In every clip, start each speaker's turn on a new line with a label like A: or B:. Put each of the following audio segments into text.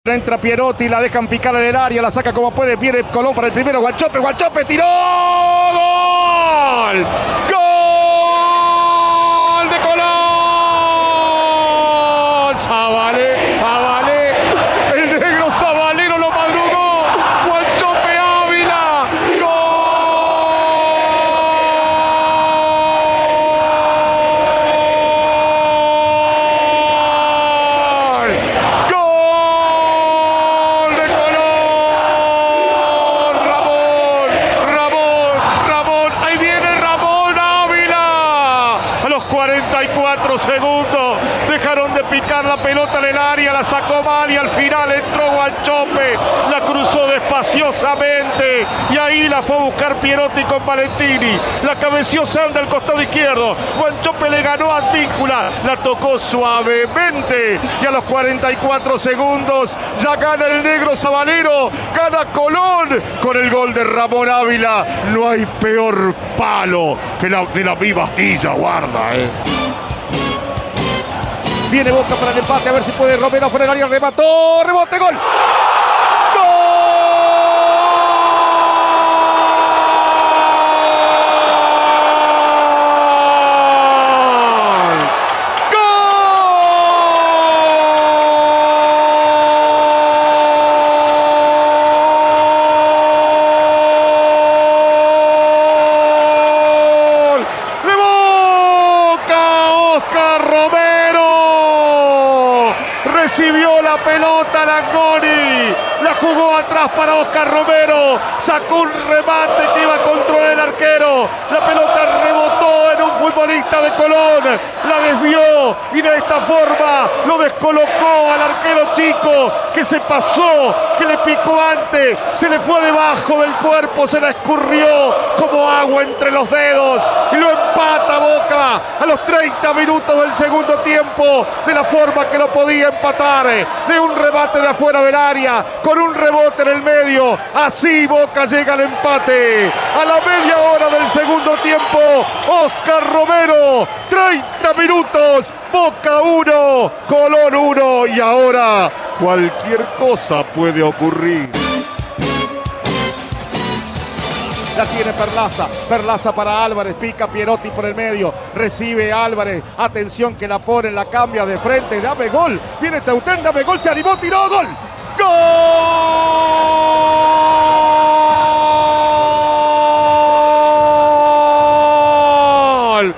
A: Entra Pierotti, la dejan picar en el área, la saca como puede, viene Colón para el primero, Guanchope, tiró, ¡gol! ¡Gol de Colón! Zabalé, el negro Zabalero lo madrugó, Guanchope Ávila, ¡gol! Ahí viene Ramón Ávila. A los 44 segundos dejaron de picar la pelota en el área, la sacó mal y al final entró Guanchope, la cruzó despaciosamente y ahí la fue a buscar Pierotti con Valentini, la cabeció Sanda al costado izquierdo, Guanchope le ganó a Advíncula, la tocó suavemente y a los 44 segundos ya gana el negro Zabalero, gana Colón con el gol de Ramón Ávila. No hay peor palo que la de la viva Astilla, guarda, Viene Boca para el empate, a ver si puede Romero fuera del área, remató, rebote, gol. Recibió la pelota Langoni, la jugó atrás para Oscar Romero, sacó un remate que iba a controlar el arquero, la pelota rebotó en un futbolista de Colón, la desvió y de esta forma lo descolocó al arquero chico que se pasó, que le picó antes, se le fue debajo del cuerpo, se la escurrió como agua entre los dedos y lo empata Boca a los 30 minutos del segundo tiempo de la forma que lo podía empatar, de un remate de afuera del área con un rebote en el medio. Así Boca llega al empate a la media hora del segundo tiempo. Oscar Romero, 30 minutos, Boca 1, Colón 1 y ahora cualquier cosa puede ocurrir. La tiene Perlaza para Álvarez, pica Pierotti por el medio, recibe Álvarez, atención que la pone, la cambia de frente, dame gol, viene Teutén, dame gol, se animó, tiró, gol, ¡gol!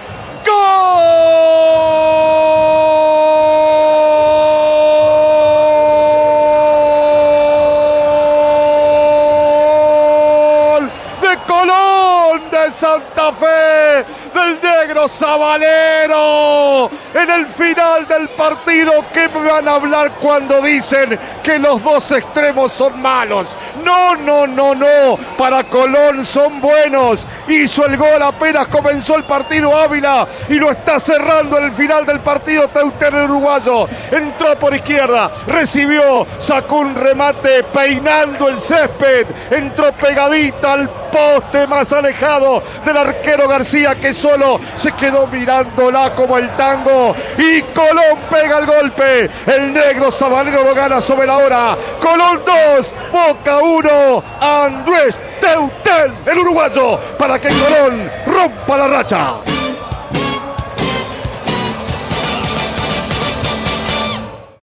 A: Colón de Santa Fe, del negro Zabalero, en el final del partido. ¿Qué me van a hablar cuando dicen que los dos extremos son malos? No, para Colón son buenos. Hizo el gol apenas comenzó el partido Ávila y lo está cerrando en el final del partido Teutén, el uruguayo. Entró por izquierda, recibió, sacó un remate peinando el césped, entró pegadita al poste más alejado del arquero García, que solo se quedó mirándola como el tango, y Colón pega el golpe. El negro Zabalero lo gana sobre la hora. Colón 2, Boca 1, Andrés Teutén, el uruguayo, para que Colón rompa la racha.